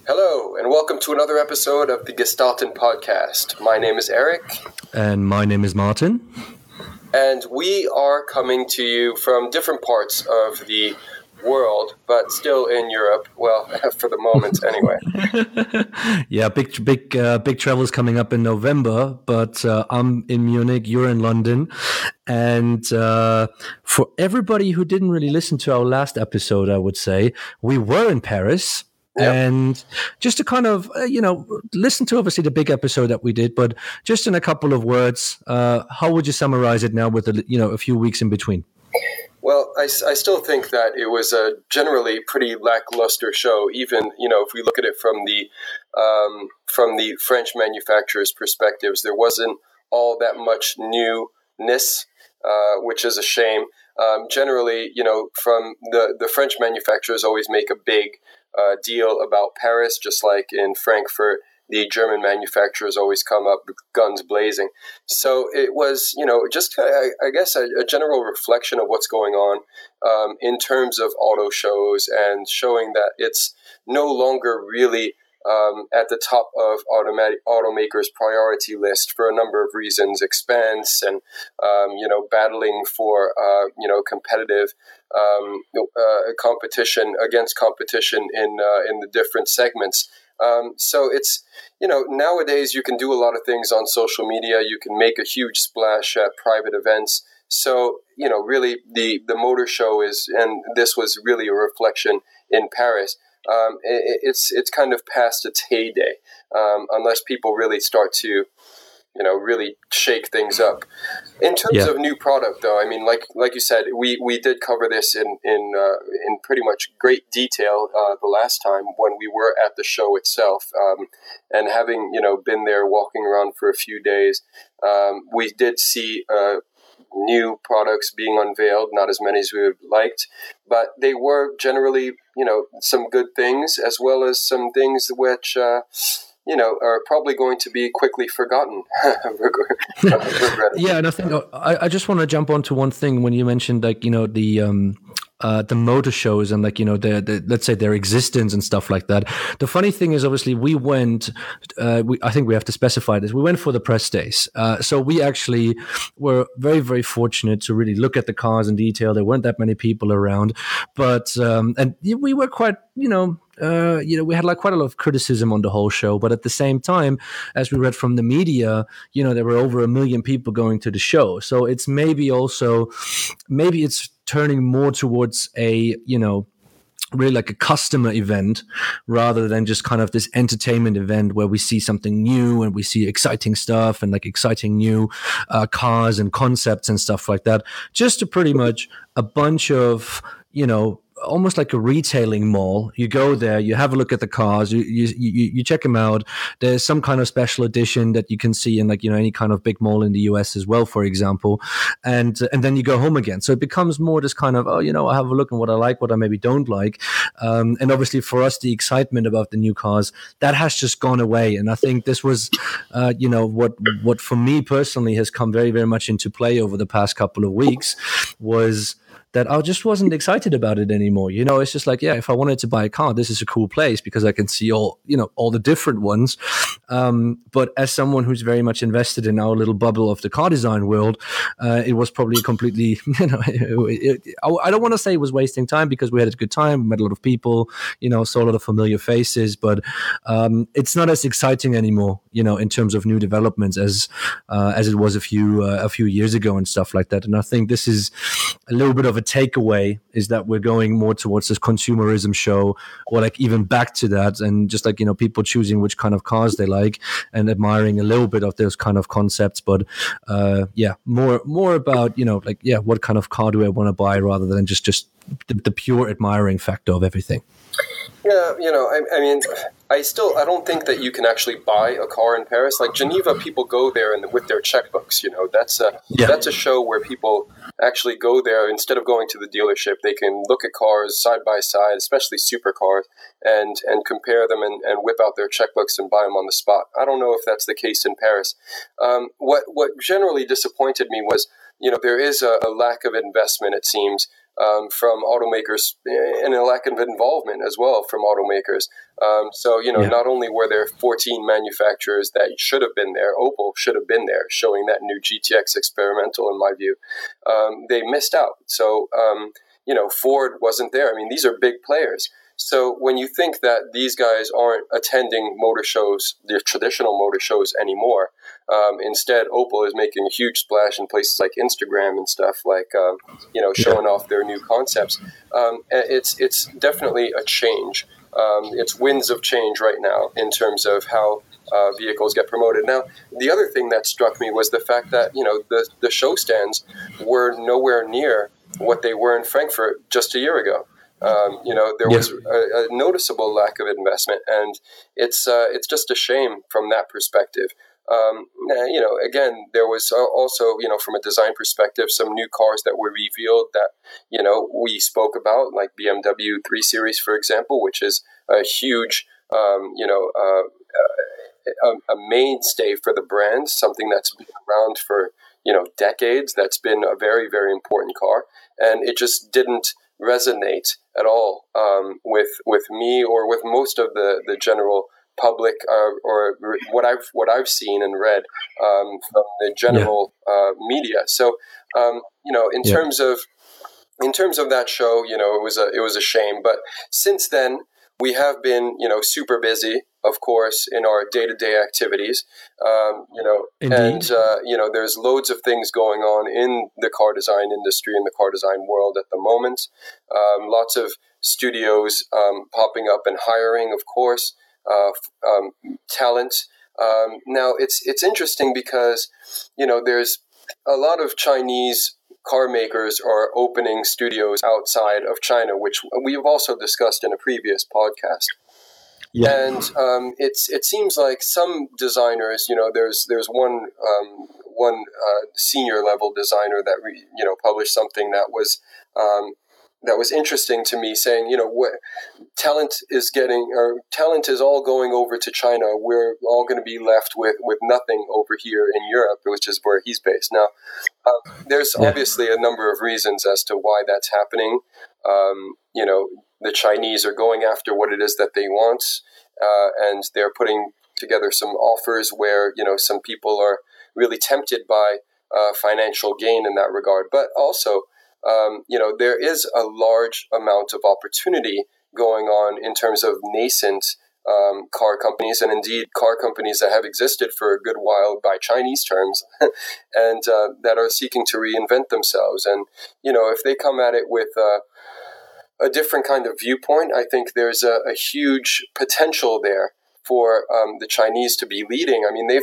Hello, and welcome to another episode of the Gestalten Podcast. My name is Eric. And my name is Martin. And we are coming to you from different parts of the world, but still in Europe. Well, for the moment, anyway. Yeah, big travels coming up in November, but I'm in Munich, you're in London. And for everybody who didn't really listen to our last episode, I would say, we were in Paris. Yep. And just to kind of, listen to obviously the big episode that we did, but just in a couple of words, how would you summarize it now with a few weeks in between? Well, I still think that it was a generally pretty lackluster show, even, if we look at it from the French manufacturers' perspectives. There wasn't all that much newness, which is a shame. Generally, from the French manufacturers always make a big deal about Paris, just like in Frankfurt. The German manufacturers always come up guns blazing. So it was, just, I guess, a general reflection of what's going on in terms of auto shows and showing that it's no longer really at the top of automakers' priority list for a number of reasons, expense and, battling for, competitive competition against competition in the different segments. So it's, nowadays you can do a lot of things on social media. You can make a huge splash at private events. So, really the motor show is, and this was really a reflection in Paris. It's kind of past its heyday, unless people really start to, really shake things up. In terms of new product, though, I mean, like you said, we did cover this in pretty much great detail the last time when we were at the show itself, and having been there walking around for a few days, we did see new products being unveiled. Not as many as we would have liked, but they were generally some good things as well as some things which are probably going to be quickly forgotten. Yeah, and I think I just want to jump onto one thing when you mentioned the motor shows and the let's say their existence and stuff like that. The funny thing is, obviously, we went. I think we have to specify this. We went for the press days, so we actually were very, very fortunate to really look at the cars in detail. There weren't that many people around, but and we were quite, we had quite a lot of criticism on the whole show, but at the same time, as we read from the media, there were over 1 million people going to the show. So it's maybe it's turning more towards a, really like a customer event rather than just kind of this entertainment event where we see something new and we see exciting stuff and exciting new cars and concepts and stuff like that. Just to pretty much a bunch of, almost like a retailing mall. You go there, you have a look at the cars, you check them out. There's some kind of special edition that you can see in any kind of big mall in the US as well, for example. And then you go home again. So it becomes more this kind of, I have a look at what I like, what I maybe don't like. And obviously for us, the excitement about the new cars, that has just gone away. And I think this was, what for me personally has come very, very much into play over the past couple of weeks was that I just wasn't excited about it anymore. It's just if I wanted to buy a car, this is a cool place because I can see all the different ones. But as someone who's very much invested in our little bubble of the car design world, it was probably completely, I don't want to say it was wasting time because we had a good time. We met a lot of people, saw a lot of familiar faces, but it's not as exciting anymore, in terms of new developments as it was a few years ago and stuff like that. And I think this is a little bit of a takeaway, is that we're going more towards this consumerism show, or even back to that, and just people choosing which kind of cars they like and admiring a little bit of those kind of concepts. But more about what kind of car do I want to buy rather than just the pure admiring factor of everything. Yeah, I mean, I don't think that you can actually buy a car in Paris. Like Geneva, people go there and with their checkbooks. That's a show where people actually go there instead of going to the dealership. They can look at cars side by side, especially supercars, and compare them and whip out their checkbooks and buy them on the spot. I don't know if that's the case in Paris. What generally disappointed me was there is a lack of investment, it seems, from automakers, and a lack of involvement as well from automakers. Not only were there 14 manufacturers that should have been there, Opel should have been there, showing that new GTX experimental, in my view, they missed out. So, Ford wasn't there. I mean, these are big players. So when you think that these guys aren't attending motor shows, the traditional motor shows anymore, instead Opel is making a huge splash in places like Instagram and stuff, like showing off their new concepts. It's definitely a change. It's winds of change right now in terms of how vehicles get promoted. Now, the other thing that struck me was the fact that the show stands were nowhere near what they were in Frankfurt just a year ago. There was a noticeable lack of investment, and it's just a shame from that perspective. Again, there was also, from a design perspective, some new cars that were revealed that, we spoke about, like BMW 3 Series, for example, which is a huge, a mainstay for the brand, something that's been around for, decades. That's been a very, very important car, and it just didn't resonate at all with me or with most of the general public, or what I've seen and read from the general media. So in terms of that show, it was a shame. But since then, we have been super busy, of course, in our day-to-day activities. And there's loads of things going on in the car design industry, in the car design world at the moment. Lots of studios popping up and hiring, of course, talent. Now it's interesting because there's a lot of Chinese car makers are opening studios outside of China, which we've also discussed in a previous podcast. Yeah. And it seems like some designers, there's one senior level designer that published something that was interesting to me, saying, what talent is all going over to China. We're all going to be left with nothing over here in Europe, which is where he's based. Now, there's obviously a number of reasons as to why that's happening. The Chinese are going after what it is that they want, and they're putting together some offers where, some people are really tempted by financial gain in that regard. But also, there is a large amount of opportunity going on in terms of nascent car companies, and indeed car companies that have existed for a good while by Chinese terms, and that are seeking to reinvent themselves. And, if they come at it with a different kind of viewpoint, I think there's a huge potential there for the Chinese to be leading. I mean,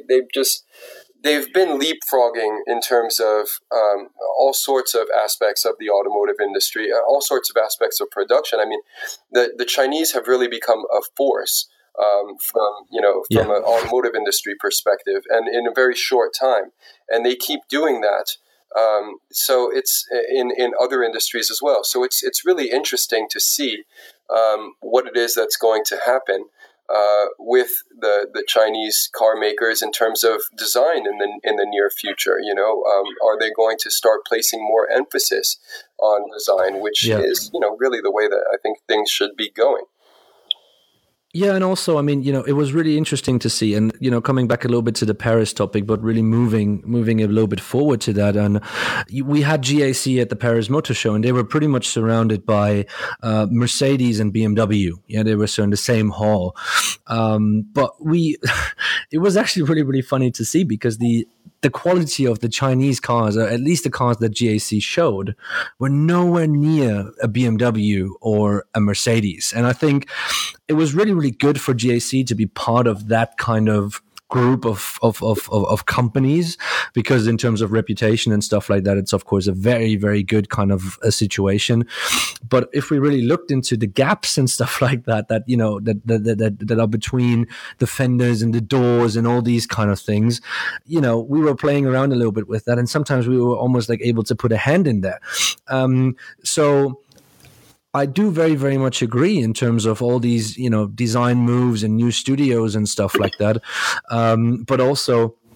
they've been leapfrogging in terms of all sorts of aspects of the automotive industry, all sorts of aspects of production. I mean, the Chinese have really become a force from an automotive industry perspective, and in a very short time, and they keep doing that. So it's in other industries as well. So it's really interesting to see what it is that's going to happen with the Chinese car makers in terms of design in the near future. Are they going to start placing more emphasis on design, which is really the way that I think things should be going. Yeah, and also, I mean, it was really interesting to see, and coming back a little bit to the Paris topic, but really moving a little bit forward to that. And we had GAC at the Paris Motor Show, and they were pretty much surrounded by Mercedes and BMW. Yeah, they were so in the same hall. But it was actually really, really funny to see, because the quality of the Chinese cars, or at least the cars that GAC showed, were nowhere near a BMW or a Mercedes. And I think it was really, really good for GAC to be part of that kind of group of companies, because in terms of reputation and stuff like that, it's of course a very, very good kind of a situation. But if we really looked into the gaps and stuff like that that are between the fenders and the doors and all these kind of things, we were playing around a little bit with that, and sometimes we were almost like able to put a hand in there. So I do very, very much agree in terms of all these, design moves and new studios and stuff like that. But also,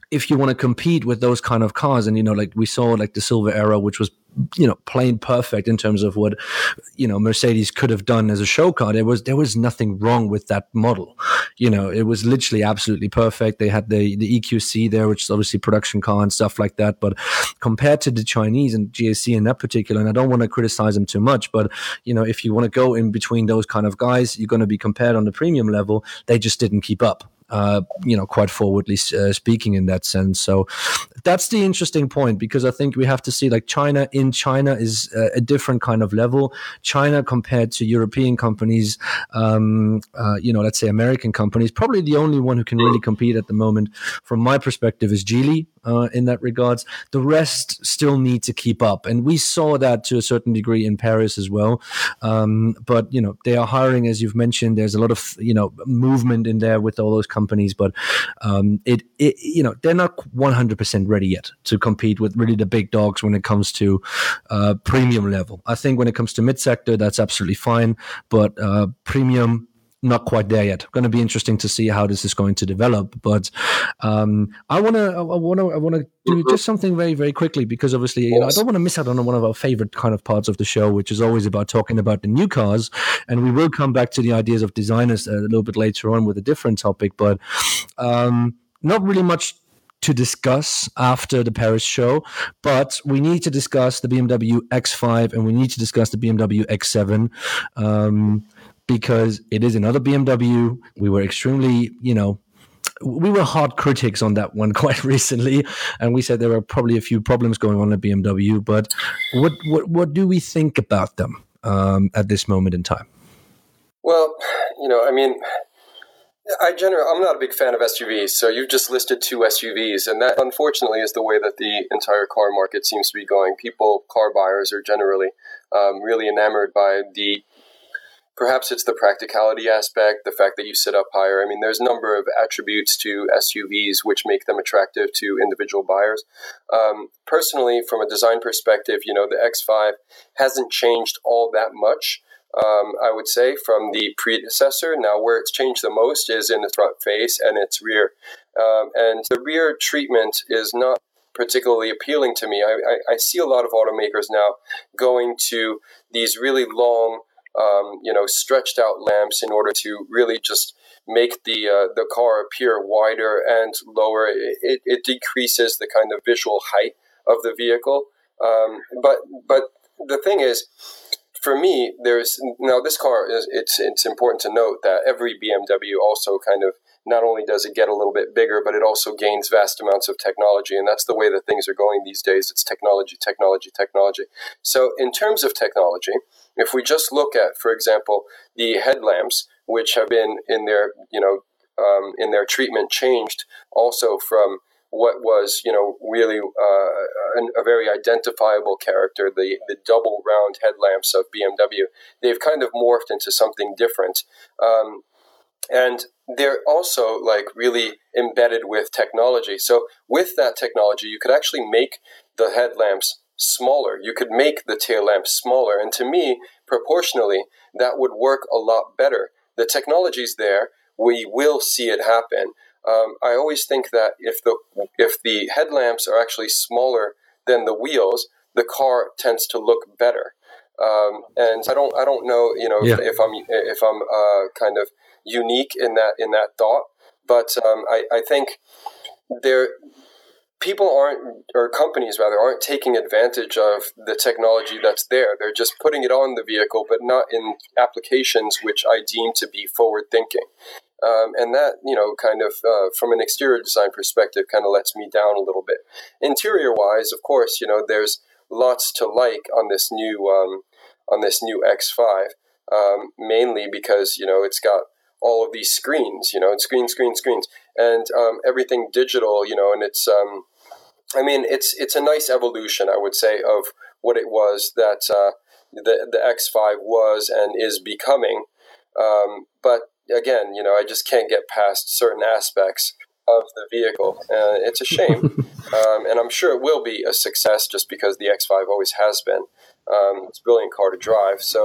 if you want to compete with those kind of cars, and like we saw like the Silver Era, which was plain perfect in terms of what Mercedes could have done as a show car. There was nothing wrong with that model. It was literally absolutely perfect. They had the EQC there, which is obviously production car and stuff like that. But compared to the Chinese and GAC in that particular, and I don't want to criticize them too much, but if you want to go in between those kind of guys, you're going to be compared on the premium level. They just didn't keep up. Quite forwardly speaking in that sense. So that's the interesting point, because I think we have to see like China is a different kind of level. China compared to European companies, let's say American companies, probably the only one who can really compete at the moment from my perspective is Geely. In that regards, the rest still need to keep up, and we saw that to a certain degree in Paris as well. But they are hiring, as you've mentioned. There's a lot of movement in there with all those companies, but they're not 100% ready yet to compete with really the big dogs when it comes to premium level. I think when it comes to mid sector, that's absolutely fine, but premium, not quite there yet. Going to be interesting to see how this is going to develop. But I want to do just something very, very quickly, because obviously I don't want to miss out on one of our favorite kind of parts of the show, which is always about talking about the new cars. And we will come back to the ideas of designers a little bit later on with a different topic, but not really much to discuss after the Paris show, but we need to discuss the BMW X5 and we need to discuss the BMW X7. Because it is another BMW. We were extremely, we were hard critics on that one quite recently, and we said there were probably a few problems going on at BMW. But what do we think about them at this moment in time? Well, I'm not a big fan of SUVs. So you've just listed two SUVs, and that unfortunately is the way that the entire car market seems to be going. Car buyers are generally really enamored by perhaps it's the practicality aspect, the fact that you sit up higher. There's a number of attributes to SUVs which make them attractive to individual buyers. Personally, from a design perspective, the X5 hasn't changed all that much, I would say, from the predecessor. Now, where it's changed the most is in the front face and its rear. And the rear treatment is not particularly appealing to me. I see a lot of automakers now going to these really long, stretched out lamps in order to really just make the car appear wider and lower. It decreases the kind of visual height of the vehicle. But the thing is, for me, this car it's important to note that every BMW also kind of, not only does it get a little bit bigger, but it also gains vast amounts of technology. And that's the way that things are going these days. It's technology, technology, technology. So in terms of technology, if we just look at, for example, the headlamps, which have been in their treatment changed also from what was, really a very identifiable character, the double round headlamps of BMW. They've kind of morphed into something different. And they're also really embedded with technology. So with that technology, you could actually make the headlamps smaller. You could make the tail lamps smaller. And to me, proportionally, that would work a lot better. The technology's there. We will see it happen. I always think that if the headlamps are actually smaller than the wheels, the car tends to look better. And I don't know, if I'm kind of unique in that thought, but I think companies aren't taking advantage of the technology that's there. They're just putting it on the vehicle, but not in applications which I deem to be forward thinking. And that, kind of from an exterior design perspective, kind of lets me down a little bit. Interior wise, of course, there's lots to like on this new X5, mainly because it's got all of these screens, and screens, and everything digital, and it's it's a nice evolution, I would say, of what it was that the X5 was and is becoming. But again, I just can't get past certain aspects of the vehicle. It's a shame, and I'm sure it will be a success just because the X5 always has been. It's a brilliant car to drive. So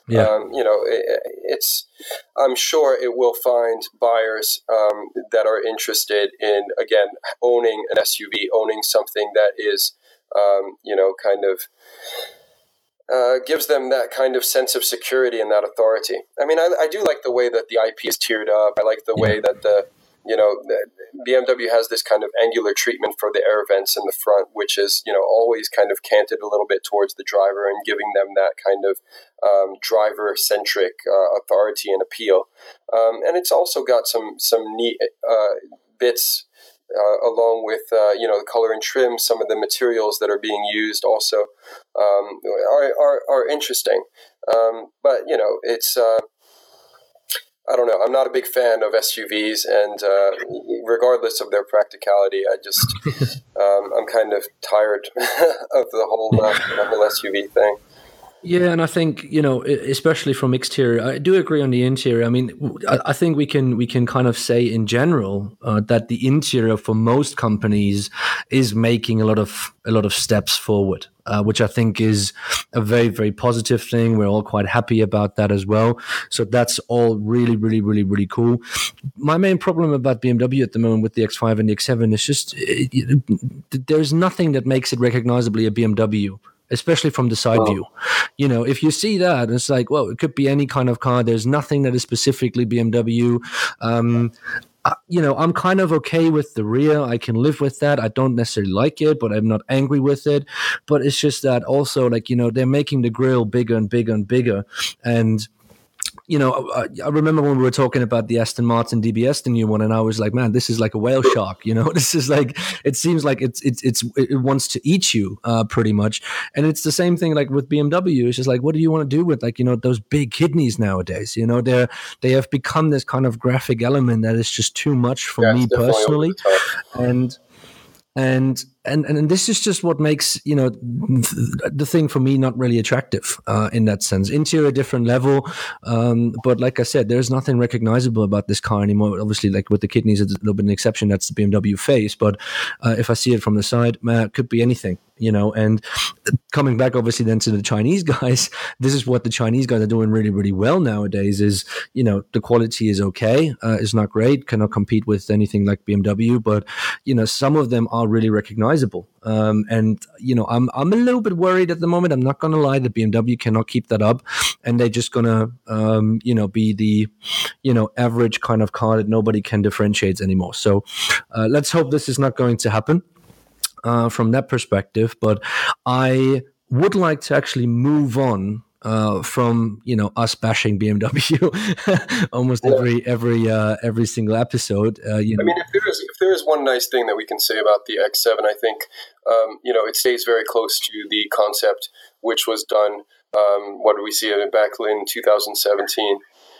I'm sure it will find buyers that are interested in, again, owning an SUV, owning something that is, kind of gives them that kind of sense of security and that authority. I mean, I do like the way that the IP is tiered up. I like the way that the BMW has this kind of angular treatment for the air vents in the front, which is, always kind of canted a little bit towards the driver and giving them that kind of driver-centric authority and appeal. And it's also got some neat bits along with, the color and trim. Some of the materials that are being used also are interesting. But, it's... I don't know. I'm not a big fan of SUVs, and regardless of their practicality, I'm kind of tired of the whole SUV thing. Yeah, and I think, especially from exterior, I do agree on the interior. I mean, I think we can kind of say in general that the interior for most companies is making a lot of steps forward, which I think is a very, very positive thing. We're all quite happy about that as well. So that's all really, really, really, really cool. My main problem about BMW at the moment with the X5 and the X7 is just there's nothing that makes it recognizably a BMW, especially from the side view. If you see that, it's like, well, it could be any kind of car. There's nothing that is specifically BMW. I'm kind of okay with the rear. I can live with that. I don't necessarily like it, but I'm not angry with it. But it's just that also, they're making the grille bigger and bigger and bigger. And I remember when we were talking about the Aston Martin DBS, the new one, and I was like, man, this is like a whale shark. This is like, it seems like it wants to eat you pretty much. And it's the same thing like with BMW. It's just like, what do you want to do with those big kidneys nowadays? They have become this kind of graphic element that is just too much for me personally. And this is just what makes the thing for me not really attractive in that sense. Interior different level, but like I said, there's nothing recognizable about this car anymore. Obviously, like with the kidneys, it's a little bit an exception. That's the BMW face, but if I see it from the side, man, it could be anything. And coming back obviously then to the Chinese guys, this is what the Chinese guys are doing really, really well nowadays is, the quality is okay. It's not great, cannot compete with anything like BMW, but, some of them are really recognizable. And, I'm a little bit worried at the moment. I'm not going to lie, the BMW cannot keep that up, and they're just going to, be the, average kind of car that nobody can differentiate anymore. So let's hope this is not going to happen. From that perspective, but I would like to actually move on from us bashing BMW almost every single episode. I mean, if there is one nice thing that we can say about the X7, I think it stays very close to the concept which was done. What did we see back in 2017?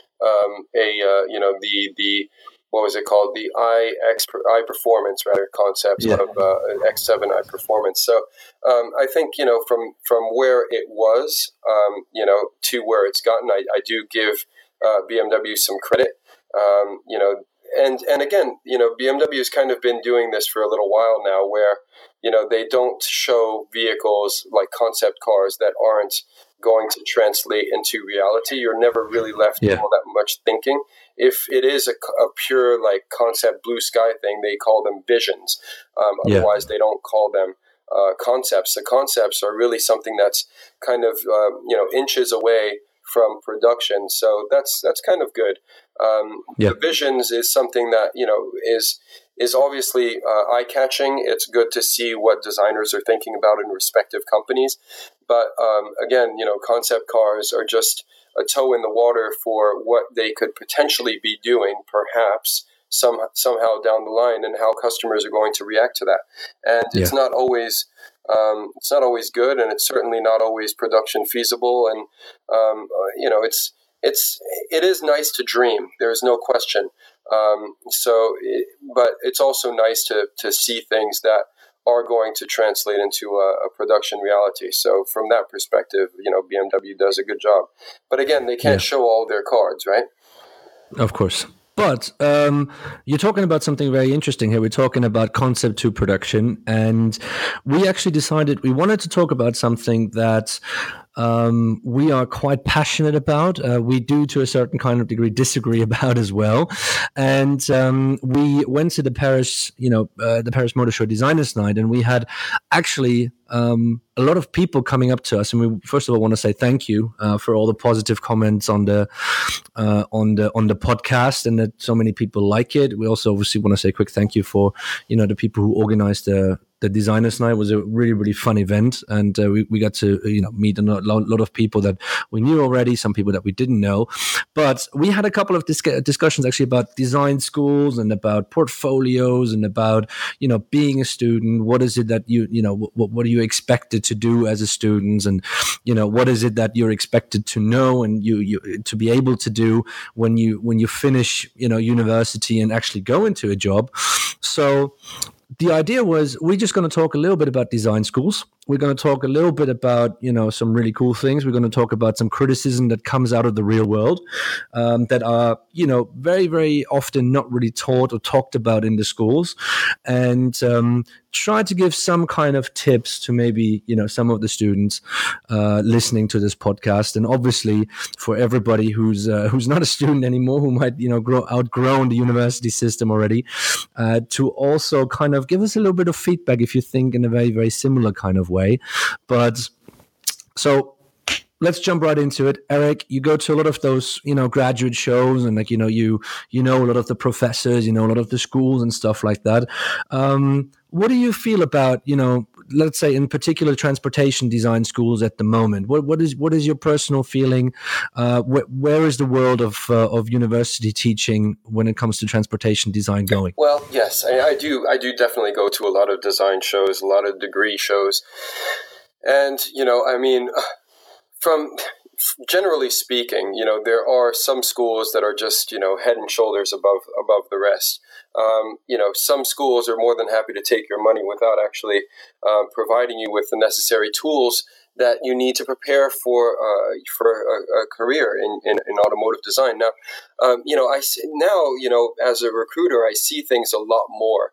What was it called? The i Performance, rather, concept of X7 i Performance. So I think, from where it was, to where it's gotten, I do give BMW some credit. And again, BMW has kind of been doing this for a little while now where, they don't show vehicles like concept cars that aren't going to translate into reality. You're never really left with all that much thinking. If it is a pure concept blue sky thing, they call them visions. Otherwise, they don't call them concepts. The concepts are really something that's kind of inches away from production. So that's kind of good. The visions is something that is obviously eye-catching. It's good to see what designers are thinking about in respective companies. But again, concept cars are just a toe in the water for what they could potentially be doing, perhaps somehow down the line, and how customers are going to react to that. And it's not always good, and it's certainly not always production feasible. And it is nice to dream. There's no question. But it's also nice to see things that are going to translate into a production reality. So from that perspective, BMW does a good job. But again, they can't show all their cards, right? Of course. But you're talking about something very interesting here. We're talking about concept to production. And we actually decided we wanted to talk about something that we are quite passionate about. We do, to a certain kind of degree, disagree about as well. And we went to the Paris Motor Show Designers Night, and we had actually a lot of people coming up to us, and we first of all want to say thank you for all the positive comments on the podcast, and that so many people like it. We also obviously want to say a quick thank you for the people who organized the Designers Night. Was a really, really fun event, and we got to meet a lot of people that we knew already, some people that we didn't know. But we had a couple of discussions actually about design schools and about portfolios and about being a student. What is it that what are you expected to do as a student, and what is it that you're expected to know and you to be able to do when you finish university and actually go into a job. So the idea was we're just going to talk a little bit about design schools. We're going to talk a little bit about, some really cool things. We're going to talk about some criticism that comes out of the real world that are, very, very often not really taught or talked about in the schools, and try to give some kind of tips to maybe, some of the students listening to this podcast. And obviously for everybody who's not a student anymore, who might, outgrown the university system already, to also kind of give us a little bit of feedback if you think in a very, very similar kind of way. But so let's jump right into it. Eric, you go to a lot of those, graduate shows, and like, you know a lot of the professors, a lot of the schools and stuff like that. What do you feel about, let's say in particular transportation design schools at the moment? What is your personal feeling? Where is the world of university teaching when it comes to transportation design going? Well, yes, I do definitely go to a lot of design shows, a lot of degree shows. And, from generally speaking, there are some schools that are just, head and shoulders above the rest. Some schools are more than happy to take your money without actually providing you with the necessary tools that you need to prepare for a career in automotive design. Now, I see, as a recruiter, I see things a lot more.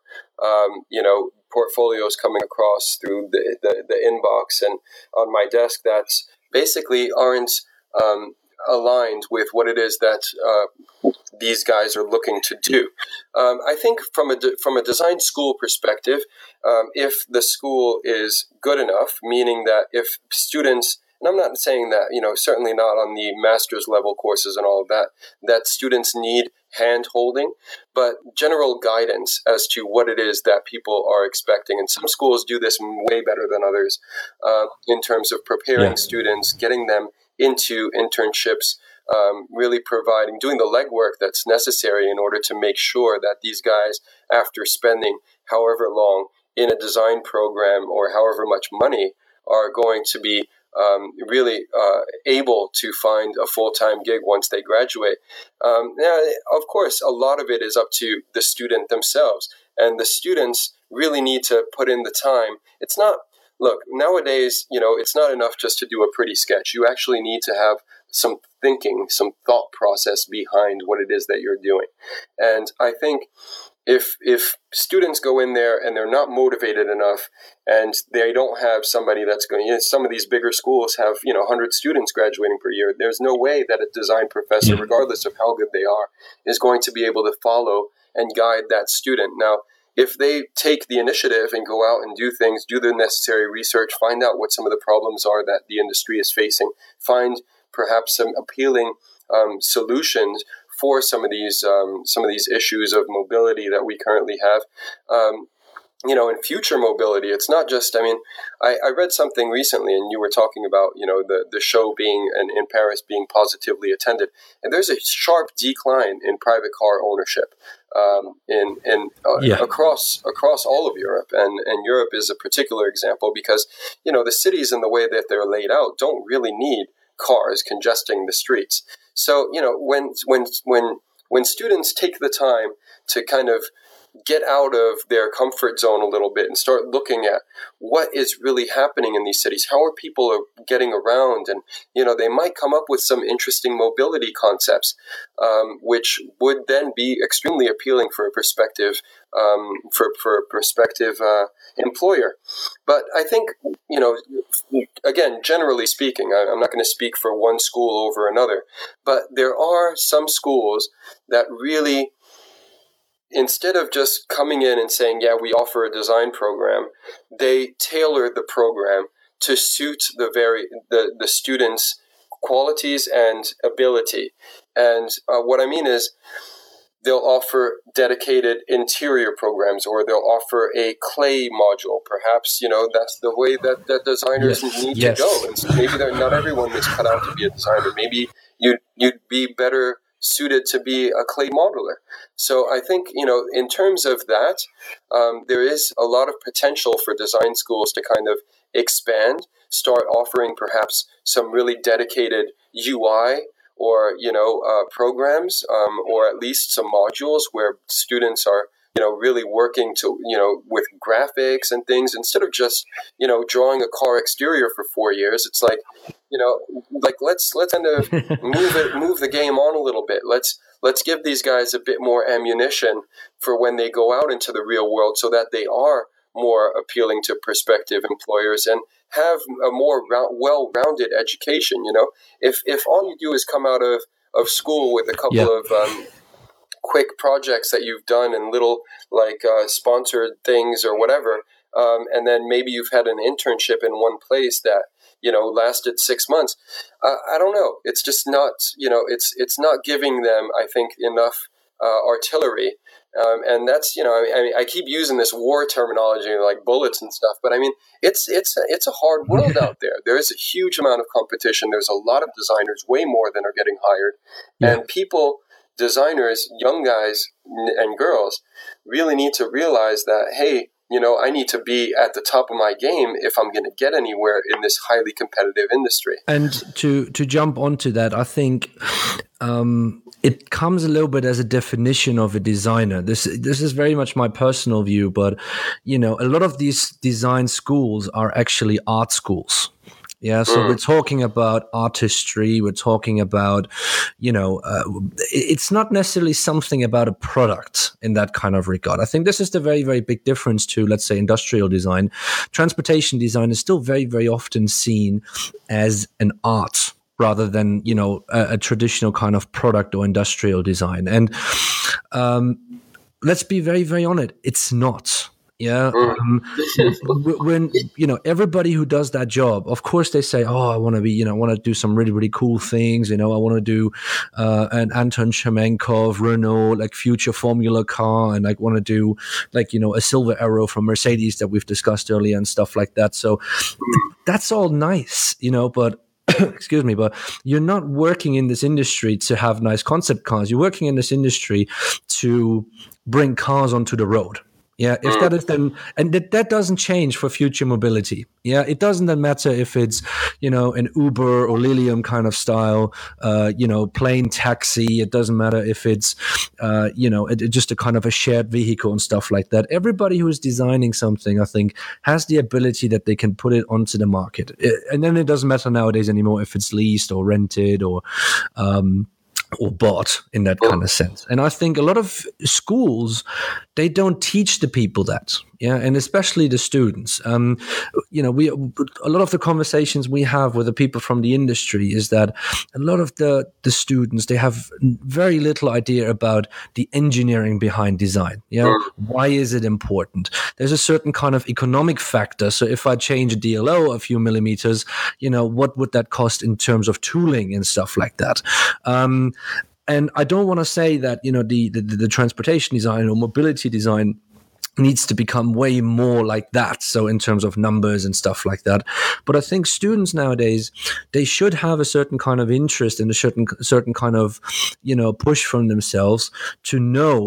Portfolios coming across through the inbox and on my desk that's basically aren't aligned with what it is that these guys are looking to do. I think from a design school perspective, if the school is good enough, meaning that if students, and I'm not saying that, certainly not on the master's level courses and all of that, that students need hand-holding, but general guidance as to what it is that people are expecting. And some schools do this way better than others in terms of preparing students, getting them into internships, really doing the legwork that's necessary in order to make sure that these guys, after spending however long in a design program or however much money, are going to be really able to find a full-time gig once they graduate. Now, of course, a lot of it is up to the student themselves, and the students really need to put in the time. It's not, look, nowadays, it's not enough just to do a pretty sketch. You actually need to have some thinking, some thought process behind what it is that you're doing. And I think if students go in there and they're not motivated enough, and they don't have somebody that's going, some of these bigger schools have 100 students graduating per year. There's no way that a design professor, regardless of how good they are, is going to be able to follow and guide that student. Now, if they take the initiative and go out and do things, do the necessary research, find out what some of the problems are that the industry is facing, find perhaps some appealing solutions for some of these issues of mobility that we currently have. In future mobility, it's not just, I read something recently, and you were talking about, the show being in Paris being positively attended. And there's a sharp decline in private car ownership across all of Europe. And Europe is a particular example because, the cities and the way that they're laid out don't really need cars congesting the streets. So, when students take the time to kind of get out of their comfort zone a little bit and start looking at what is really happening in these cities. How are people getting around? And, they might come up with some interesting mobility concepts, which would then be extremely appealing for a prospective employer. But I think, again, generally speaking, I'm not going to speak for one school over another, but there are some schools that really, instead of just coming in and saying, yeah, we offer a design program, they tailor the program to suit the students' qualities and ability. And what I mean is, they'll offer dedicated interior programs, or they'll offer a clay module. Perhaps, that's the way that designers need to go. And so maybe not everyone is cut out to be a designer. Maybe you'd be better suited to be a clay modeler. So I think, in terms of that, there is a lot of potential for design schools to kind of expand, start offering perhaps some really dedicated UI or, programs, or at least some modules where students are, really working to, with graphics and things, instead of just, drawing a car exterior for 4 years. It's like, let's kind of move the game on a little bit. Let's give these guys a bit more ammunition for when they go out into the real world, so that they are more appealing to prospective employers and have a more well-rounded education. If all you do is come out of school with a couple of quick projects that you've done and little sponsored things or whatever, and then maybe you've had an internship in one place that lasted 6 months, I don't know. It's just not, it's not giving them, I think, enough artillery. And that's, I keep using this war terminology like bullets and stuff, but I mean, it's a hard world out there. There is a huge amount of competition. There's a lot of designers, way more than are getting hired. And designers, young guys and girls, really need to realize that, hey, I need to be at the top of my game if I'm going to get anywhere in this highly competitive industry. And to jump onto that, I think it comes a little bit as a definition of a designer. This is very much my personal view, but a lot of these design schools are actually art schools. Yeah, so we're talking about artistry. We're talking about, it's not necessarily something about a product in that kind of regard. I think this is the very, very big difference to, let's say, industrial design. Transportation design is still very, very often seen as an art rather than, a traditional kind of product or industrial design. And let's be very, very honest, it's not. Yeah. When, everybody who does that job, of course they say, oh, I want to do some really, really cool things. I want to do an Anton Chemenkov Renault, like future Formula car. And want to do a Silver Arrow from Mercedes that we've discussed earlier and stuff like that. So that's all nice, but excuse me, but you're not working in this industry to have nice concept cars. You're working in this industry to bring cars onto the road. Yeah, if that is then, and that doesn't change for future mobility. Yeah, it doesn't then matter if it's, an Uber or Lilium kind of style, plain taxi. It doesn't matter if it's, just a kind of a shared vehicle and stuff like that. Everybody who is designing something, I think, has the ability that they can put it onto the market. And then it doesn't matter nowadays anymore if it's leased or rented or bought in that kind of sense. And I think a lot of schools, they don't teach the people that, and especially the students. A lot of the conversations we have with the people from the industry is that a lot of the students, they have very little idea about the engineering behind design. Why is it important? There's a certain kind of economic factor. So if I change a DLO a few millimeters, what would that cost in terms of tooling and stuff like that? And I don't want to say that, the transportation design or mobility design needs to become way more like that. So in terms of numbers and stuff like that. But I think students nowadays, they should have a certain kind of interest and a certain kind of, push from themselves to know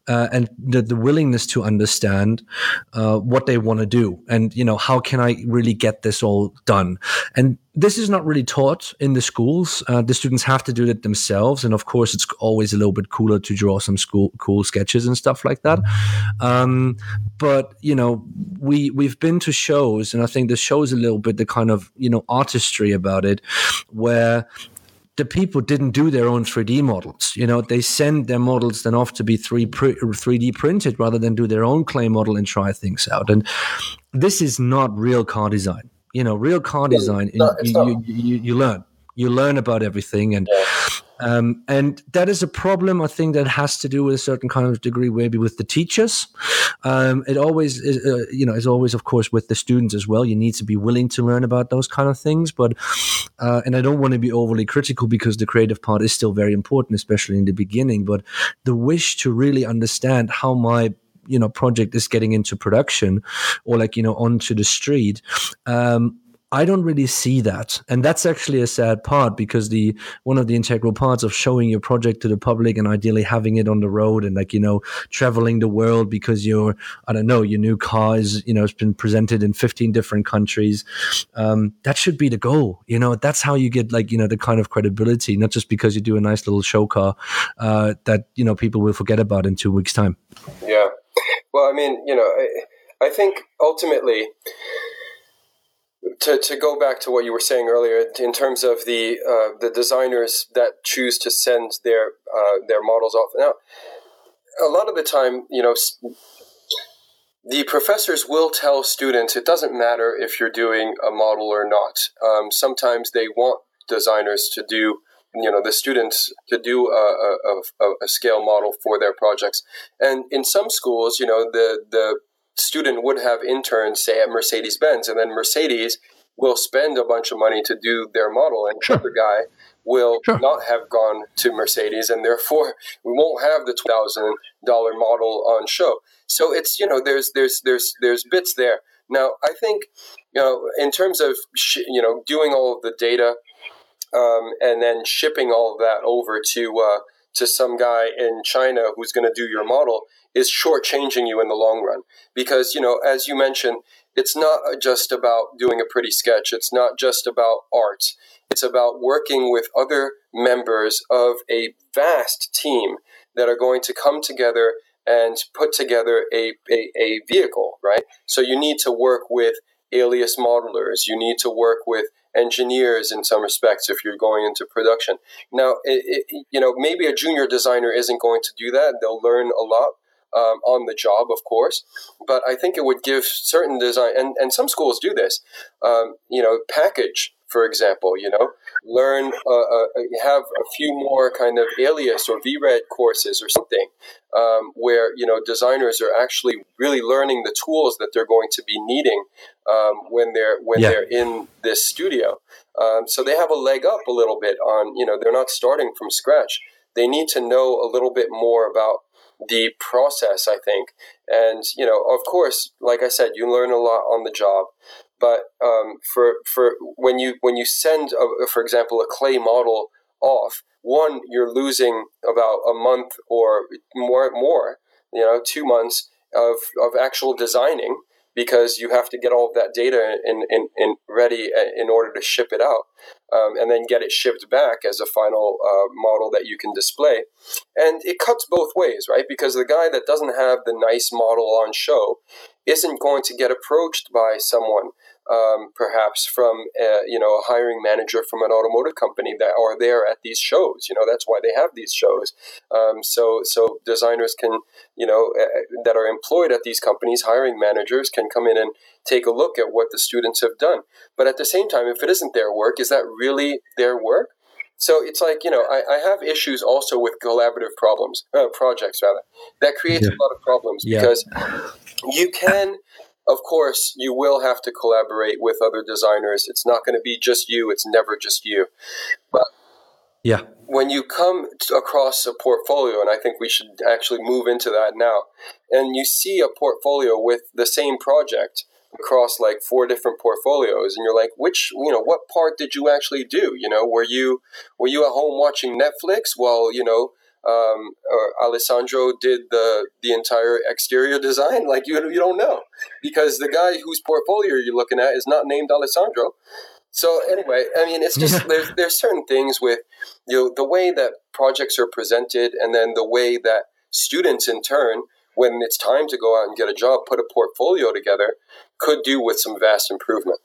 and the willingness to understand what they want to do, and how can I really get this all done. And this is not really taught in the schools. The students have to do it themselves, and of course it's always a little bit cooler to draw some cool sketches and stuff like that. But we've been to shows, and I think this shows a little bit the kind of artistry about it, where the people didn't do their own 3D models. They send their models then off to be 3D printed rather than do their own clay model and try things out. And this is not real car design. Real car design, you learn about everything, and that is a problem, I think, that has to do with a certain kind of degree, maybe with the teachers. It always is, it's always, of course, with the students as well. You need to be willing to learn about those kind of things. But and I don't want to be overly critical, because the creative part is still very important, especially in the beginning. But the wish to really understand how my project is getting into production, or onto the street, I don't really see that. And that's actually a sad part, because one of the integral parts of showing your project to the public, and ideally having it on the road, and traveling the world, because your new car is, it's been presented in 15 different countries. That should be the goal. That's how you get the kind of credibility, not just because you do a nice little show car that people will forget about in 2 weeks' time. Yeah. Well, I mean, I think ultimately, to go back to what you were saying earlier, in terms of the designers that choose to send their models off. Now, a lot of the time, the professors will tell students it doesn't matter if you're doing a model or not. Sometimes they want designers to do, the students to do a scale model for their projects. And in some schools, the student would have interns, say, at Mercedes-Benz, and then Mercedes will spend a bunch of money to do their model, and the other guy will not have gone to Mercedes, and therefore we won't have the $2,000 model on show. So it's, there's bits there. Now, I think, in terms of, doing all of the data, and then shipping all of that over to some guy in China who's going to do your model, is shortchanging you in the long run. Because, as you mentioned, it's not just about doing a pretty sketch. It's not just about art. It's about working with other members of a vast team that are going to come together and put together a vehicle, right? So you need to work with alias modelers. You need to work with engineers in some respects if you're going into production. Now, maybe a junior designer isn't going to do that. They'll learn a lot on the job, of course, but I think it would give certain design, and some schools do this, package, for example, learn, have a few more kind of alias or VRED courses or something, where, designers are actually really learning the tools that they're going to be needing when they're in this studio. So they have a leg up a little bit on, they're not starting from scratch. They need to know a little bit more about the process, I think. And, of course, like I said, you learn a lot on the job. But for when you send, for example, a clay model off, one, you're losing about a month or more, 2 months of actual designing, because you have to get all of that data in ready in order to ship it out, and then get it shipped back as a final model that you can display. And it cuts both ways, right? Because the guy that doesn't have the nice model on show isn't going to get approached by someone, perhaps from a hiring manager from an automotive company that are there at these shows. That's why they have these shows. So designers can, that are employed at these companies, hiring managers can come in and take a look at what the students have done. But at the same time, if it isn't their work, is that really their work? So it's like, I have issues also with collaborative projects, that creates a lot of problems, because you can, of course, you will have to collaborate with other designers. It's not going to be just you. It's never just you. But when you come across a portfolio, and I think we should actually move into that now, and you see a portfolio with the same project across like 4 different portfolios, and you're like, what part did you actually do? Were you at home watching Netflix while, Alessandro did the entire exterior design. Like you don't know, because the guy whose portfolio you're looking at is not named Alessandro. So anyway, I mean, it's just there's certain things with the way that projects are presented, and then the way that students in turn, when it's time to go out and get a job, put a portfolio together, could do with some vast improvement.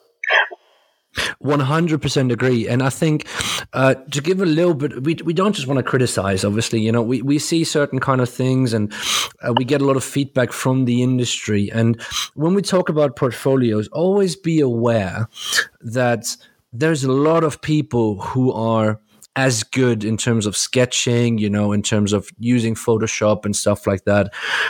100% agree. And I think to give a little bit, we don't just want to criticize, obviously, we see certain kind of things, and we get a lot of feedback from the industry. And when we talk about portfolios, always be aware that there's a lot of people who are as good in terms of sketching, in terms of using Photoshop and stuff like that,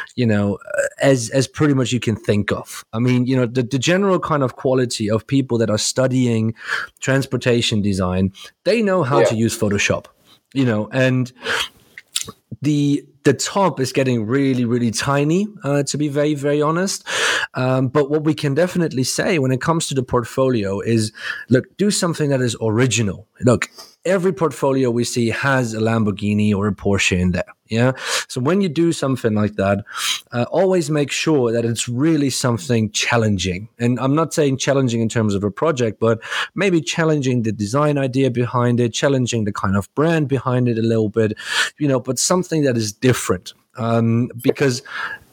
as pretty much you can think of. I mean, the general kind of quality of people that are studying transportation design, they know how to use Photoshop, and the top is getting really, really tiny, to be very, very honest. But what we can definitely say when it comes to the portfolio is, look, do something that is original. Look, every portfolio we see has a Lamborghini or a Porsche in there. Yeah. So when you do something like that, always make sure that it's really something challenging. And I'm not saying challenging in terms of a project, but maybe challenging the design idea behind it, challenging the kind of brand behind it a little bit, but something that is different. Because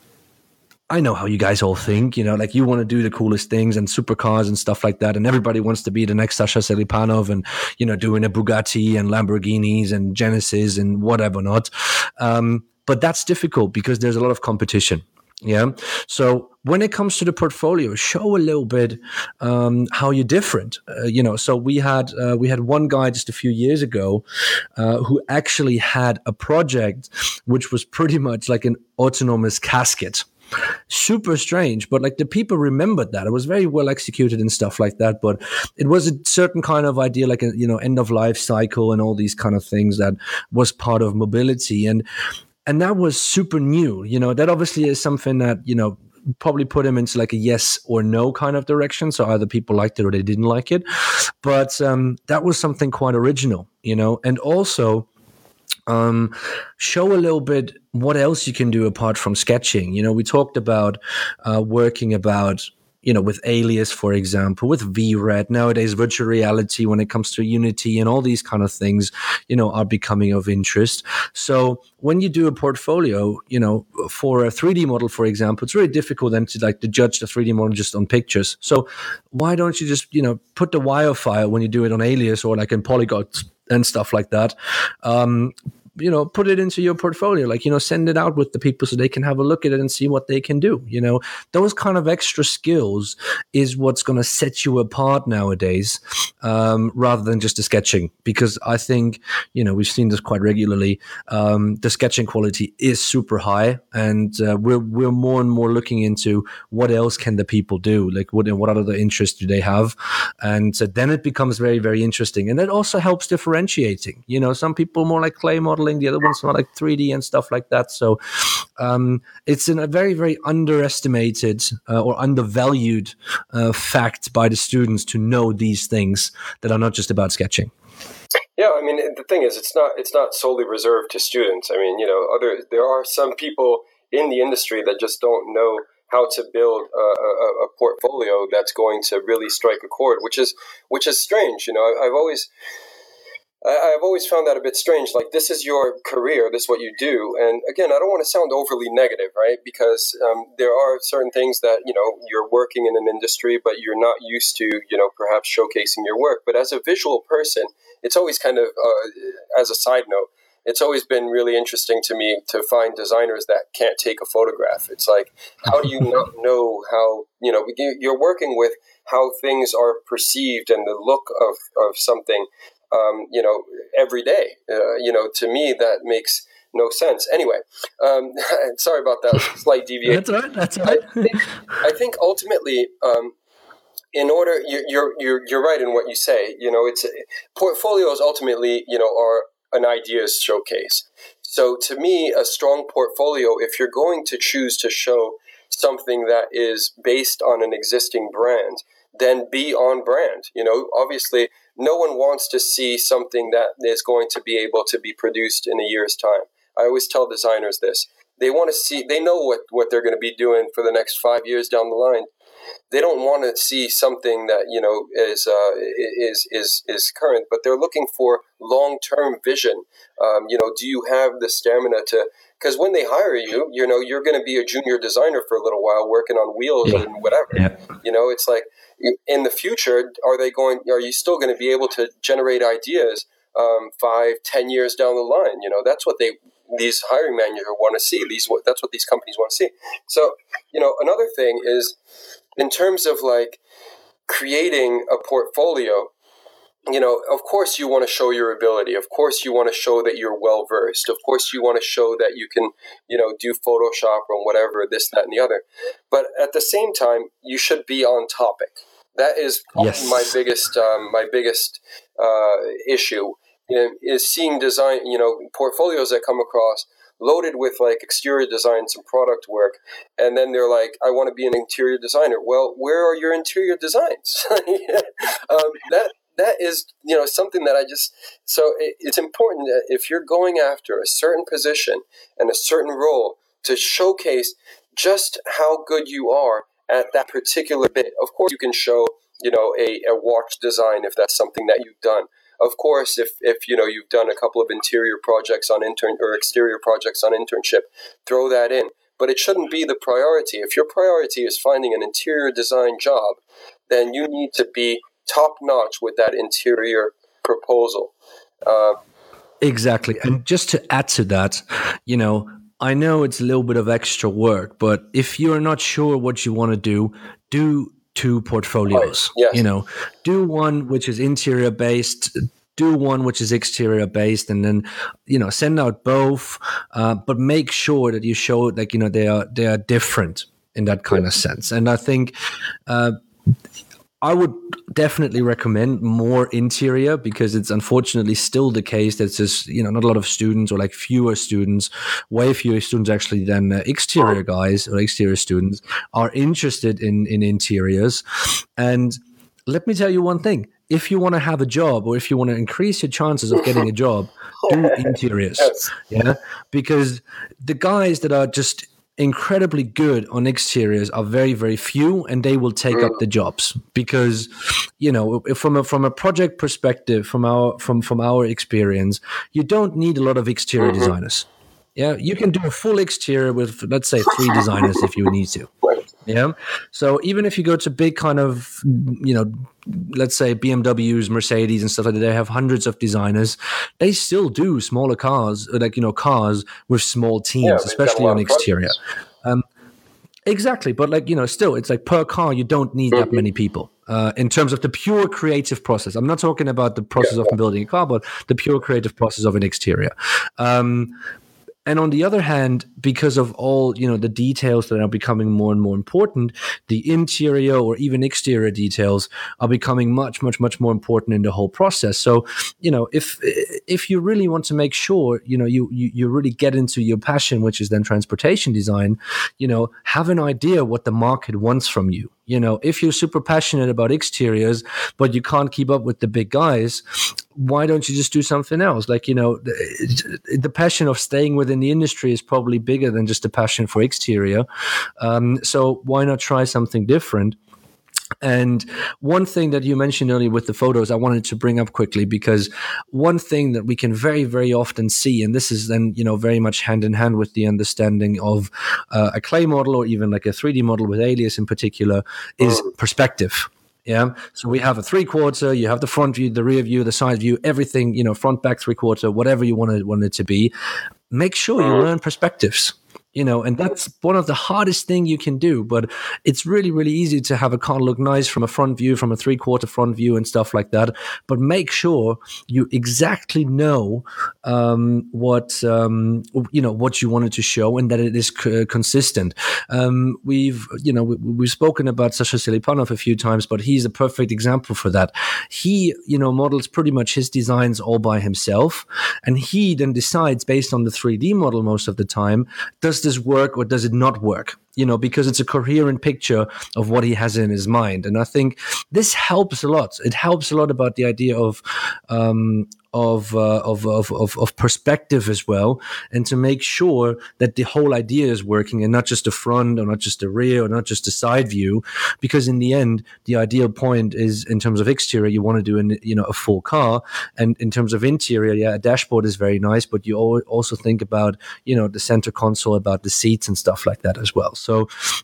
I know how you guys all think, like you want to do the coolest things and supercars and stuff like that. And everybody wants to be the next Sasha Selipanov and, doing a Bugatti and Lamborghinis and Genesis and whatever not. But that's difficult because there's a lot of competition. Yeah. So when it comes to the portfolio, show a little bit how you're different. So we had one guy just a few years ago who actually had a project which was pretty much like an autonomous casket. Super strange, but like the people remembered that it was very well executed and stuff like that. But it was a certain kind of idea, like a end of life cycle and all these kind of things that was part of mobility, and that was super new. That obviously is something that probably put him into like a yes or no kind of direction. So either people liked it or they didn't like it. But that was something quite original, and also. Show a little bit what else you can do apart from sketching. We talked about working about, with Alias, for example, with VRED. Nowadays, virtual reality, when it comes to Unity and all these kind of things, are becoming of interest. So when you do a portfolio, for a 3D model, for example, it's really difficult then to judge the 3D model just on pictures. So why don't you just, put the wire file when you do it on Alias or like in Polygons and stuff like that, put it into your portfolio, send it out with the people so they can have a look at it and see what they can do. Those kind of extra skills is what's going to set you apart nowadays, rather than just the sketching. Because I think, we've seen this quite regularly. The sketching quality is super high, and we're more and more looking into what else can the people do, like what other interests do they have, and so then it becomes very, very interesting, and that also helps differentiating. Some people more like clay modeling, the other ones more like 3D and stuff like that. So it's a very, very underestimated or undervalued fact by the students to know these things that are not just about sketching. Yeah, I mean, the thing is, it's not solely reserved to students. I mean, there are some people in the industry that just don't know how to build a portfolio that's going to really strike a chord, which is strange. I've always found that a bit strange. Like, this is your career, this is what you do. And again, I don't want to sound overly negative, right? Because there are certain things that, you're working in an industry, but you're not used to, perhaps showcasing your work. But as a visual person, it's always kind of, as a side note, it's always been really interesting to me to find designers that can't take a photograph. It's like, how do you not know how, you're working with how things are perceived and the look of something, every day. To me, that makes no sense. Anyway, sorry about that slight deviation. That's all right. I think ultimately, in order, you're right in what you say. It's portfolios ultimately, are an ideas showcase. So to me, a strong portfolio, if you're going to choose to show something that is based on an existing brand, then be on brand. Obviously, no one wants to see something that is going to be able to be produced in a year's time. I always tell designers this. They want to see, they know what they're going to be doing for the next 5 years down the line. They don't want to see something that, you know, is current, but they're looking for long-term vision. You know, do you have the stamina to, because when they hire you, you know, you're going to be a junior designer for a little while working on wheels and whatever. Yeah. You know, it's like, in the future, are you still going to be able to generate ideas 5-10 years down the line? You know, that's what these hiring managers want to see. That's what these companies want to see. So, you know, another thing is, in terms of like creating a portfolio, you know, of course you want to show your ability. Of course you want to show that you're well versed. Of course you want to show that you can, you know, do Photoshop or whatever, this, that, and the other. But at the same time, you should be on topic. That is my biggest issue, is seeing design, you know, portfolios that come across loaded with like exterior designs and product work, and then they're like, I want to be an interior designer. Well, where are your interior designs? That is, you know, something that it's important that if you're going after a certain position and a certain role, to showcase just how good you are at that particular bit. Of course, you can show, you know, a watch design if that's something that you've done. Of course, if you know, you've done a couple of interior projects on exterior projects on internship, throw that in. But it shouldn't be the priority. If your priority is finding an interior design job, then you need to be top notch with that interior proposal. Exactly. And just to add to that, you know, I know it's a little bit of extra work, but if you're not sure what you want to do 2 portfolios. Right. Yes. You know, do one which is interior based, do one which is exterior based, and then, you know, send out both. But make sure that you show, like, you know, they are different in that kind of sense. And I think I would definitely recommend more interior, because it's unfortunately still the case that there's, you know, not a lot of students, or like fewer students, way fewer students actually than exterior guys or exterior students are interested in interiors. And let me tell you one thing. If you want to have a job, or if you want to increase your chances of getting a job, do interiors. Yes. Yeah, because the guys that are just incredibly good on exteriors are very, very few, and they will take up the jobs, because, you know, from a project perspective, from our experience, you don't need a lot of exterior designers. Yeah, you can do a full exterior with, let's say, 3 designers if you need to. Yeah, so even if you go to big kind of, you know, let's say BMWs, Mercedes, and stuff like that, they have hundreds of designers. They still do smaller cars, like, you know, cars with small teams, especially on exterior. Exactly, but like, you know, still, it's like per car, you don't need that many people. In terms of the pure creative process, I'm not talking about the process of building a car, but the pure creative process of an exterior. And on the other hand, because of all, you know, the details that are becoming more and more important, the interior or even exterior details are becoming much, much, much more important in the whole process. So, you know, if you really want to make sure, you know, you really get into your passion, which is then transportation design, you know, have an idea what the market wants from you. You know, if you're super passionate about exteriors, but you can't keep up with the big guys, why don't you just do something else? Like, you know, the passion of staying within the industry is probably bigger than just the passion for exterior. So why not try something different? And one thing that you mentioned earlier with the photos, I wanted to bring up quickly, because one thing that we can very, very often see, and this is then, you know, very much hand in hand with the understanding of a clay model, or even like a 3D model with Alias in particular, is perspective. Yeah. So we have a 3/4, you have the front view, the rear view, the side view, everything, you know, front, back, 3/4, whatever you want it to be. Make sure you learn perspectives. You know, and that's one of the hardest things you can do, but it's really, really easy to have a car look nice from a front view, from a 3/4 front view and stuff like that. But make sure you exactly know what you wanted to show, and that it is consistent. We've spoken about Sasha Silipanov a few times, but he's a perfect example for that. He, you know, models pretty much his designs all by himself, and he then decides based on the 3D model most of the time, does does this work or does it not work? Because it's a coherent picture of what he has in his mind. And I think this helps a lot. It helps a lot about the idea of perspective as well, and to make sure that the whole idea is working and not just the front or not just the rear or not just the side view. Because in the end, the ideal point is, in terms of exterior, you want to do a full car, and in terms of interior, a dashboard is very nice, but you also think about the center console, about the seats and stuff like that as well. So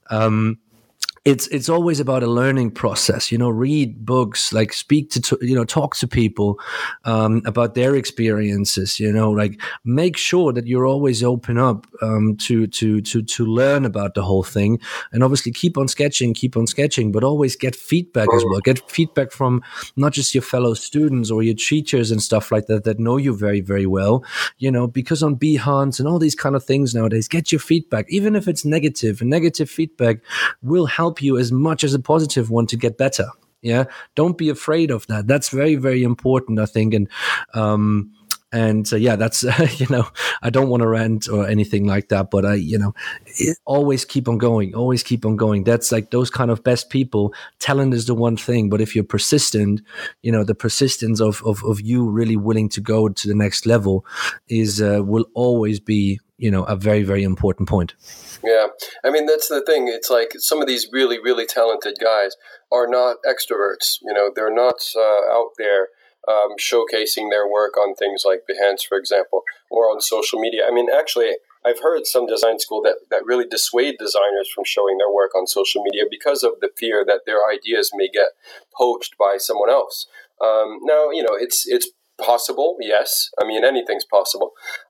it's always about a learning process. Read books, like speak to talk to people about their experiences. Like make sure that you're always open up to learn about the whole thing, and obviously keep on sketching, but always get feedback as well. Get feedback from not just your fellow students or your teachers and stuff like that know you very, very well. Because on Behance and all these kind of things nowadays, get your feedback, even if it's negative. And negative feedback will help you as much as a positive one to get better. Yeah, don't be afraid of that. That's very, very important, I think. And that's I don't want to rant or anything like that, but always keep on going. That's like those kind of best people. Talent is the one thing, but if you're persistent, the persistence of you really willing to go to the next level is will always be a very, very important point. Yeah, I mean, that's the thing. It's like some of these really, really talented guys are not extroverts. They're not out there showcasing their work on things like Behance, for example, or on social media. I mean, actually, I've heard some design school that really dissuade designers from showing their work on social media because of the fear that their ideas may get poached by someone else. Now, it's possible, yes. I mean, anything's possible.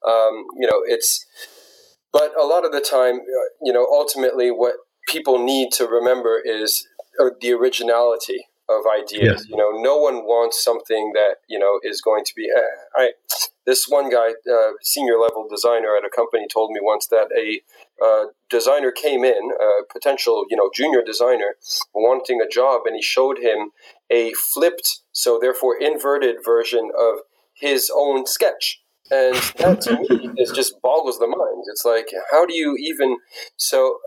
But a lot of the time, ultimately what people need to remember is the originality of ideas. Yeah. No one wants something that, is going to be... This one guy, senior level designer at a company, told me once that a designer came in, a potential, junior designer, wanting a job, and he showed him a flipped, so therefore inverted version of his own sketch. And that to me is just boggles the mind. It's like, how do you even? So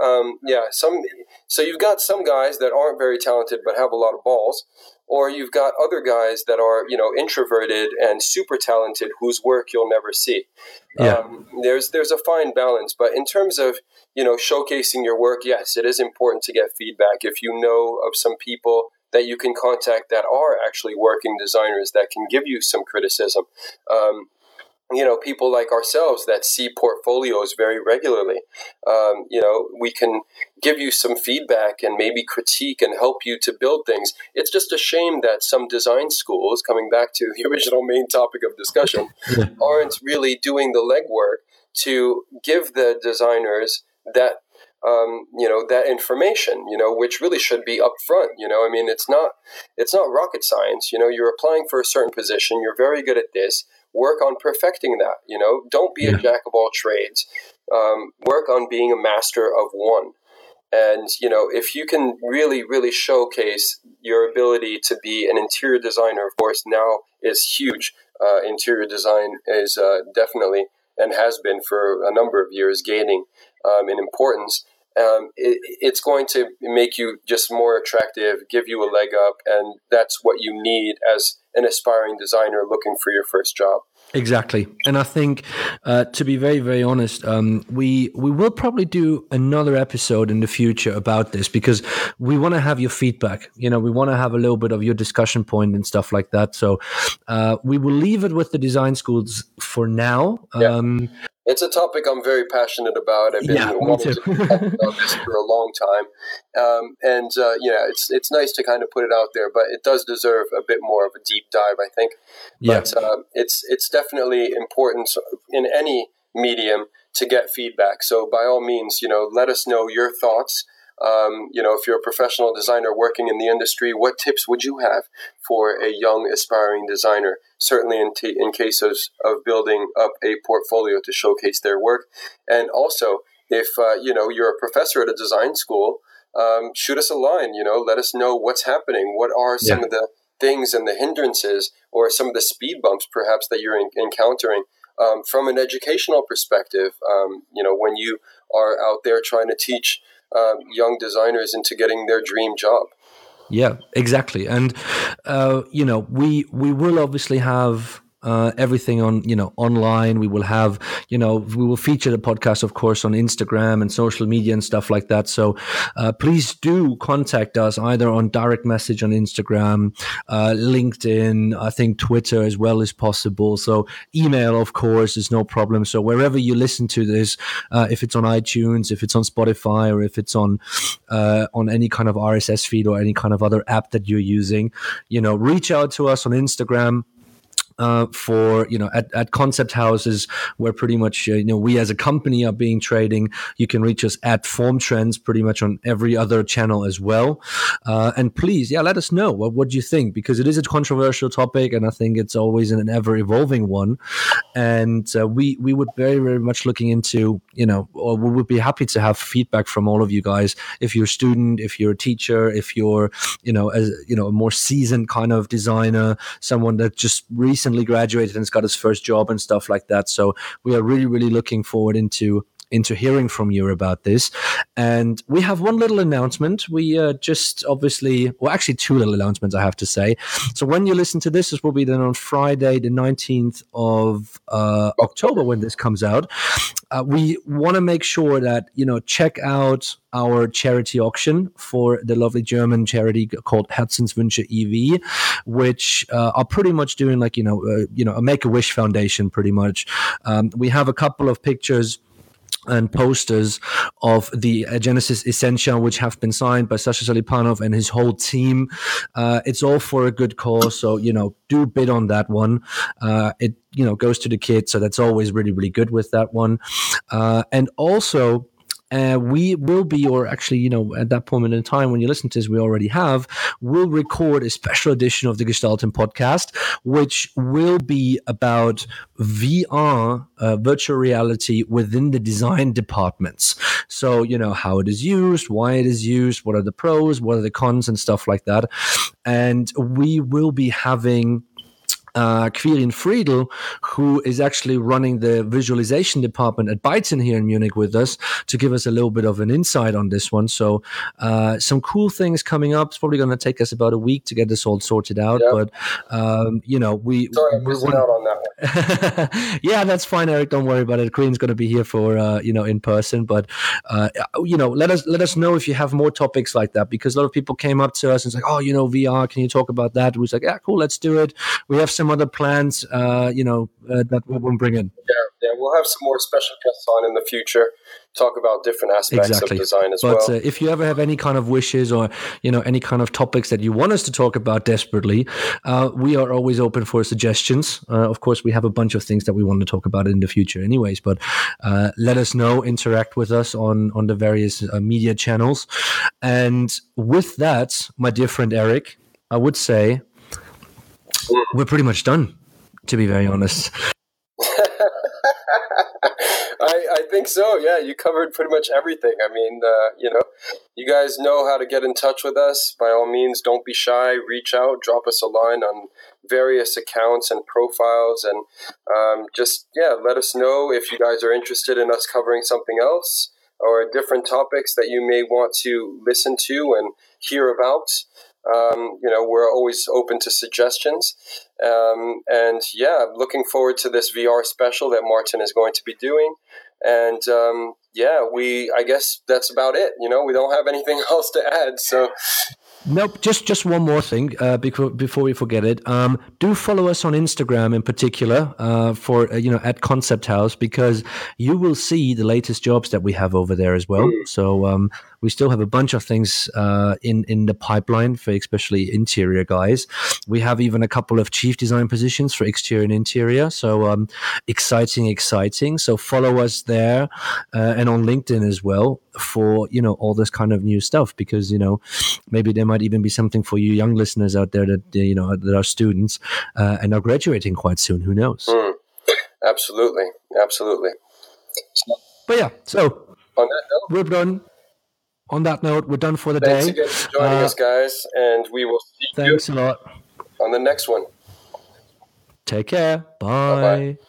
you've got some guys that aren't very talented but have a lot of balls, or you've got other guys that are introverted and super talented whose work you'll never see. Yeah. There's a fine balance, but in terms of showcasing your work, yes, it is important to get feedback. If you know of some people that you can contact that are actually working designers that can give you some criticism. People like ourselves that see portfolios very regularly. We can give you some feedback and maybe critique and help you to build things. It's just a shame that some design schools, coming back to the original main topic of discussion, aren't really doing the legwork to give the designers that that information, which really should be upfront. I mean, it's not rocket science. You're applying for a certain position. You're very good at this. Work on perfecting that. Don't be a jack of all trades. Work on being a master of one. And, if you can really, really showcase your ability to be an interior designer, of course, now is huge. Interior design is definitely, and has been for a number of years, gaining in importance. It's going to make you just more attractive, give you a leg up, and that's what you need as an aspiring designer looking for your first job. Exactly. And I think, to be very, very honest, we will probably do another episode in the future about this, because we want to have your feedback. We want to have a little bit of your discussion point and stuff like that. So we will leave it with the design schools for now. Yeah. It's a topic I'm very passionate about. I've been wanting to talk about this for a long time. It's nice to kind of put it out there, but it does deserve a bit more of a deep dive, I think. Yeah. But it's definitely important in any medium to get feedback. So by all means, let us know your thoughts. If you're a professional designer working in the industry, what tips would you have for a young aspiring designer? Certainly in case of building up a portfolio to showcase their work. And also, if you're a professor at a design school, shoot us a line. Let us know what's happening. What are some of the things and the hindrances, or some of the speed bumps perhaps that you're encountering from an educational perspective, when you are out there trying to teach young designers into getting their dream job. Yeah, exactly. And, we will obviously have everything on, online. We will have, we will feature the podcast, of course, on Instagram and social media and stuff like that. So please do contact us either on direct message on Instagram, LinkedIn, I think Twitter as well as possible. So email, of course, is no problem. So wherever you listen to this, if it's on iTunes, if it's on Spotify, or if it's on any kind of RSS feed or any kind of other app that you're using, reach out to us on Instagram. For at Concept Houses, where pretty much we as a company are being trading. You can reach us at Form Trends pretty much on every other channel as well. And please, let us know what you think, because it is a controversial topic, and I think it's always an ever evolving one. And we would very, very much looking into or we would be happy to have feedback from all of you guys. If you're a student, if you're a teacher, if you're a more seasoned kind of designer, someone that just recently graduated and has got his first job and stuff like that. So we are really, really looking forward into hearing from you about this. And we have one little announcement. We just obviously, actually two little announcements, I have to say. So when you listen to this will be then on Friday, the 19th of October when this comes out. We want to make sure that, check out our charity auction for the lovely German charity called Herzenswünsche e.V., which are pretty much doing like, a Make-A-Wish Foundation pretty much. We have a couple of pictures and posters of the Genesis Essentia, which have been signed by Sasha Salipanov and his whole team. It's all for a good cause, so do bid on that one. It goes to the kids, so that's always really, really good with that one. And also, we will be, or actually, at that point in time when you listen to this, we already will record a special edition of the Gestalten podcast, which will be about VR, virtual reality within the design departments. So, how it is used, why it is used, what are the pros, what are the cons, and stuff like that. And we will be having Quirin Friedl, who is actually running the visualization department at Byton here in Munich with us, to give us a little bit of an insight on this one. So some cool things coming up. It's probably going to take us about a week to get this all sorted out. Yep. But, Sorry, I'm missing out on that one. Yeah, that's fine, Eric. Don't worry about it. Quirin's going to be here for, in person. But, let us know if you have more topics like that, because a lot of people came up to us and said, VR, can you talk about that? We was like, yeah, cool, let's do it. We have some other plans, that we'll bring in. Yeah, we'll have some more special guests on in the future, talk about different aspects of design as well. But if you ever have any kind of wishes or, any kind of topics that you want us to talk about desperately, we are always open for suggestions. Of course, we have a bunch of things that we want to talk about in the future anyways, but let us know, interact with us on the various media channels. And with that, my dear friend Eric, I would say we're pretty much done, to be very honest. I think so. Yeah, you covered pretty much everything. I mean, you guys know how to get in touch with us. By all means, don't be shy. Reach out, drop us a line on various accounts and profiles, and let us know if you guys are interested in us covering something else or different topics that you may want to listen to and hear about. We're always open to suggestions. Looking forward to this VR special that Martin is going to be doing. And I guess that's about it. We don't have anything else to add. So. Nope, just one more thing before we forget it. Do follow us on Instagram in particular for at Concept House, because you will see the latest jobs that we have over there as well. So we still have a bunch of things in the pipeline for especially interior guys. We have even a couple of chief design positions for exterior and interior. So exciting. So follow us there and on LinkedIn as well for all this kind of new stuff, because maybe there might even be something for you young listeners out there that that are students and are graduating quite soon. Who knows? Absolutely. But yeah, so on that note, we're done. On that note, we're done for the thanks day. Thanks again for joining us, guys, and we will see you. Thanks a lot on the next one. Take care. Bye. Bye-bye.